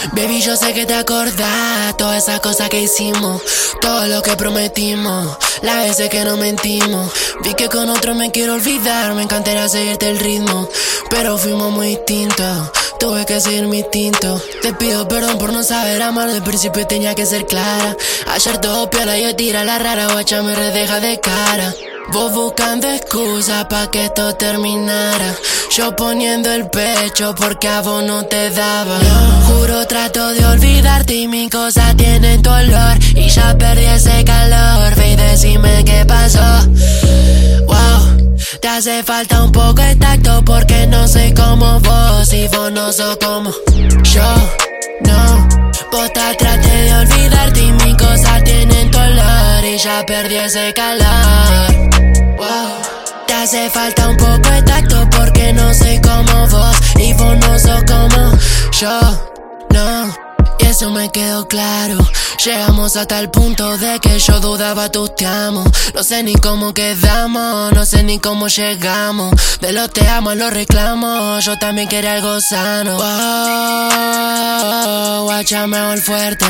Baby, yo sé que te acordás, todas esas cosas que hicimos, todo lo que prometimos, las veces que no mentimos. Vi que con otro me quiero olvidar, me encantaría seguirte el ritmo, pero fuimos muy distintos, tuve que seguir mi instinto. Te pido perdón por no saber amar, del principio tenía que ser clara. Ayer todo piola, yo tira la rara, guacha me redeja de cara. Vos buscando excusas pa' que esto terminara, yo poniendo el pecho porque a vos no te daba. Juro trato de olvidarte y mis cosas tienen tu olor, y ya perdí ese calor, ve y decime qué pasó. Wow, te hace falta un poco de tacto porque no soy como vos y vos no sos como yo, no. Vos traté de olvidarte y mis cosas tienen tu olor, y ya perdí ese calor. Wow. Te hace falta un poco de tacto porque no soy como vos y vos no sos como yo, no. Y eso me quedó claro. Llegamos hasta el punto de que yo dudaba tus te amo. No sé ni cómo quedamos, no sé ni cómo llegamos. De los te amo a los reclamos, yo también quería algo sano. Wow, guacha mejor fuerte,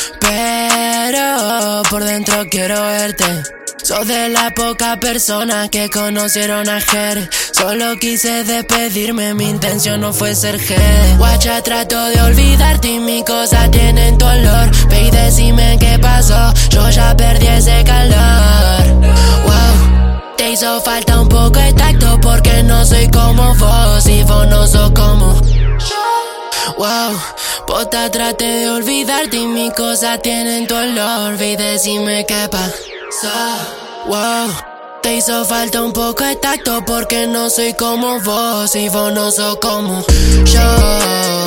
pero por dentro quiero verte. Sos de las pocas personas que conocieron a Jerry. Solo quise despedirme, mi intención no fue ser Jerry. Guacha, trato de olvidarte y mis cosas tienen tu olor, ve y decime qué pasó, yo ya perdí ese calor. Wow, te hizo falta un poco de tacto porque no soy como vos y vos no sos como yo. Wow, pota, traté de olvidarte y mis cosas tienen tu olor, ve y decime qué pasó. Wow, te hizo falta un poco de tacto porque no soy como vos y vos no sos como yo.